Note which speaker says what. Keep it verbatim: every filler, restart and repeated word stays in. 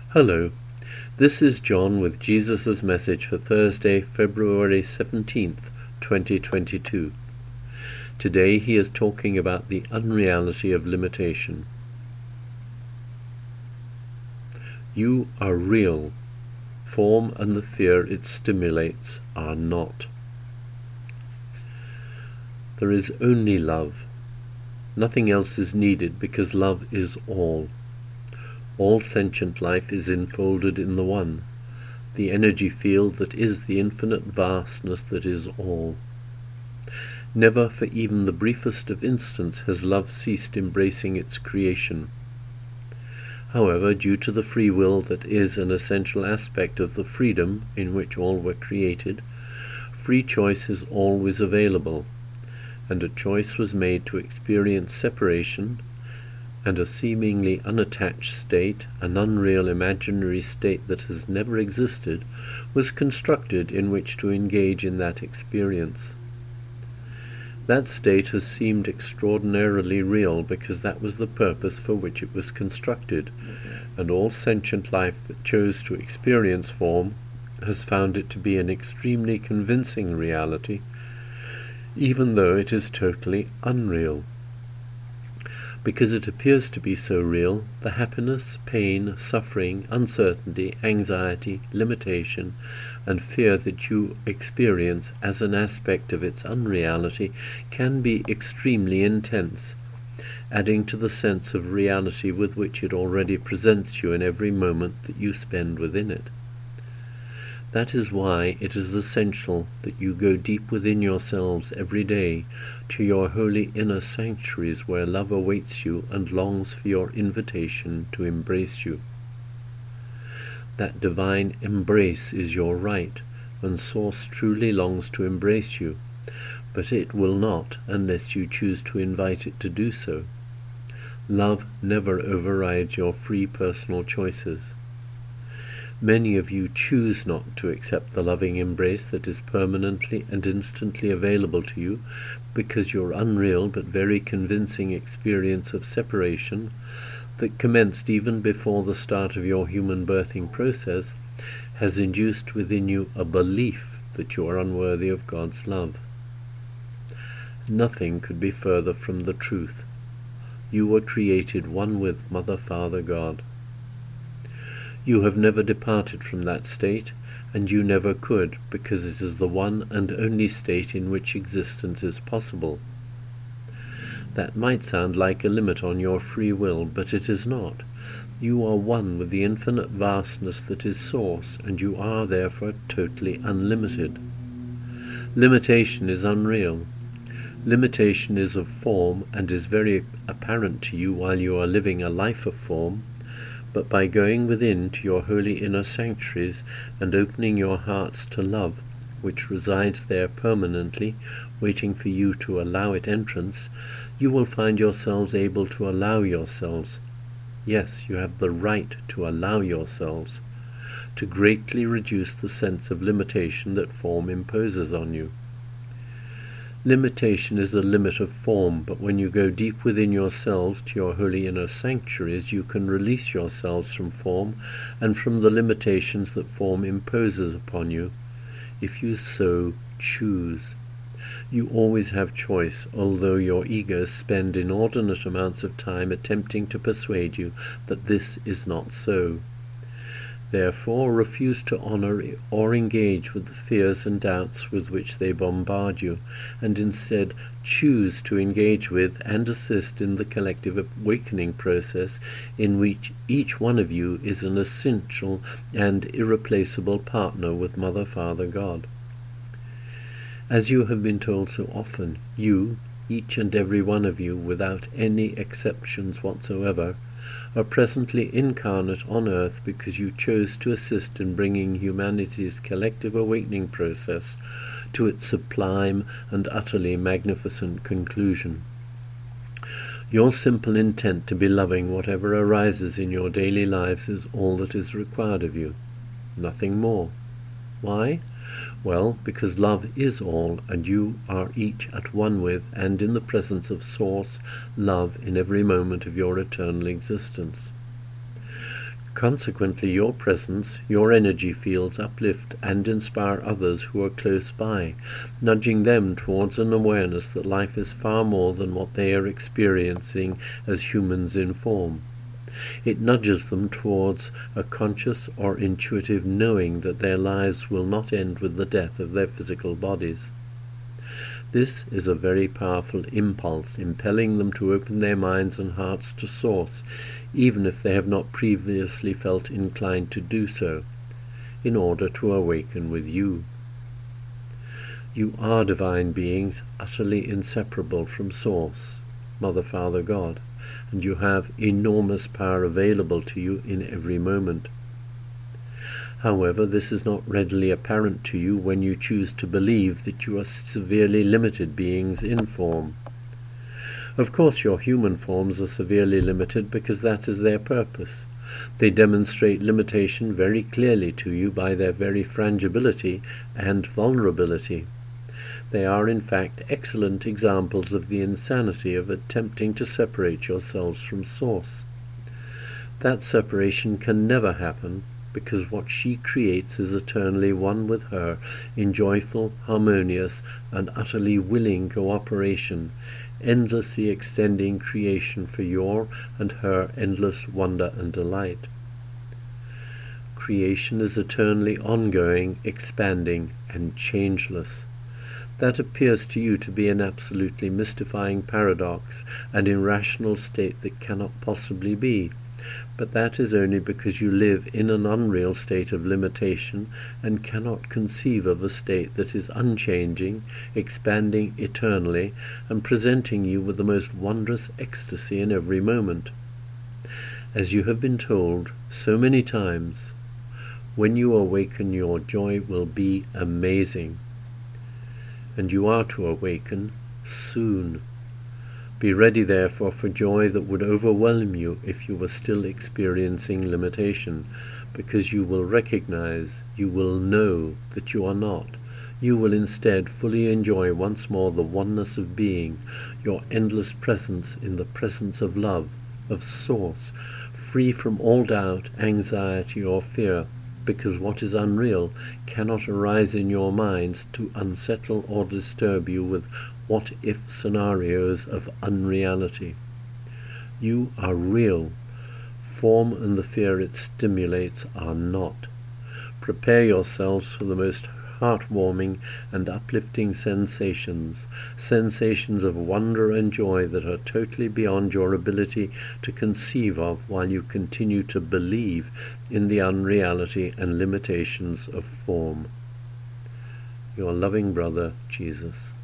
Speaker 1: Hello, this is John with Jesus' message for Thursday, February seventeenth, twenty twenty-two. Today he is talking about the unreality of limitation. You are real. Form and the fear it stimulates are not. There is only love. Nothing else is needed because love is all. All sentient life is enfolded in the One, the energy field that is the infinite vastness that is all. Never for even the briefest of instants has love ceased embracing its creation. However, due to the free will that is an essential aspect of the freedom in which all were created, free choice is always available, and a choice was made to experience separation, and a seemingly unattached state, an unreal imaginary state that has never existed, was constructed in which to engage in that experience. That state has seemed extraordinarily real because that was the purpose for which it was constructed, and all sentient life that chose to experience form has found it to be an extremely convincing reality, even though it is totally unreal. Because it appears to be so real, the happiness, pain, suffering, uncertainty, anxiety, limitation, and fear that you experience as an aspect of its unreality can be extremely intense, adding to the sense of reality with which it already presents you in every moment that you spend within it. That is why it is essential that you go deep within yourselves every day to your holy inner sanctuaries where love awaits you and longs for your invitation to embrace you. That divine embrace is your right, and Source truly longs to embrace you, but it will not unless you choose to invite it to do so. Love never overrides your free personal choices. Many of you choose not to accept the loving embrace that is permanently and instantly available to you because your unreal but very convincing experience of separation, that commenced even before the start of your human birthing process, has induced within you a belief that you are unworthy of God's love. Nothing could be further from the truth. You were created one with Mother, Father, God. You have never departed from that state, and you never could, because it is the one and only state in which existence is possible. That might sound like a limit on your free will, but it is not. You are one with the infinite vastness that is Source, and you are therefore totally unlimited. Limitation is unreal. Limitation is of form, and is very apparent to you while you are living a life of form, but by going within to your holy inner sanctuaries and opening your hearts to love, which resides there permanently, waiting for you to allow it entrance, you will find yourselves able to allow yourselves, yes, you have the right to allow yourselves, to greatly reduce the sense of limitation that form imposes on you. Limitation is a limit of form, but when you go deep within yourselves to your holy inner sanctuaries, you can release yourselves from form and from the limitations that form imposes upon you, if you so choose. You always have choice, although your egos spend inordinate amounts of time attempting to persuade you that this is not so. Therefore, refuse to honor or engage with the fears and doubts with which they bombard you, and instead choose to engage with and assist in the collective awakening process in which each one of you is an essential and irreplaceable partner with Mother, Father, God. As you have been told so often, you, each and every one of you, without any exceptions whatsoever, are presently incarnate on earth because you chose to assist in bringing humanity's collective awakening process to its sublime and utterly magnificent conclusion. Your simple intent to be loving whatever arises in your daily lives is all that is required of you, nothing more. Why? Well, because love is all, and you are each at one with and in the presence of Source, love in every moment of your eternal existence. Consequently, your presence, your energy fields uplift and inspire others who are close by, nudging them towards an awareness that life is far more than what they are experiencing as humans in form. It nudges them towards a conscious or intuitive knowing that their lives will not end with the death of their physical bodies. This is a very powerful impulse, impelling them to open their minds and hearts to Source, even if they have not previously felt inclined to do so, in order to awaken with you. You are divine beings, utterly inseparable from Source, Mother, Father, God, and you have enormous power available to you in every moment. However, this is not readily apparent to you when you choose to believe that you are severely limited beings in form. Of course, your human forms are severely limited because that is their purpose. They demonstrate limitation very clearly to you by their very frangibility and vulnerability. They are, in fact, excellent examples of the insanity of attempting to separate yourselves from Source. That separation can never happen, because what she creates is eternally one with her, in joyful, harmonious, and utterly willing cooperation, endlessly extending creation for your and her endless wonder and delight. Creation is eternally ongoing, expanding, and changeless. That appears to you to be an absolutely mystifying paradox, an irrational state that cannot possibly be. But that is only because you live in an unreal state of limitation and cannot conceive of a state that is unchanging, expanding eternally, and presenting you with the most wondrous ecstasy in every moment. As you have been told so many times, when you awaken, your joy will be amazing. And you are to awaken soon. Be ready, therefore, for joy that would overwhelm you if you were still experiencing limitation, because you will recognize, you will know that you are not. You will instead fully enjoy once more the oneness of being, your endless presence in the presence of love, of Source, free from all doubt, anxiety, or fear, because what is unreal cannot arise in your minds to unsettle or disturb you with what-if scenarios of unreality. You are real. Form and the fear it stimulates are not. Prepare yourselves for the most heartwarming and uplifting sensations, sensations of wonder and joy that are totally beyond your ability to conceive of while you continue to believe in the unreality and limitations of form. Your loving brother, Jesus.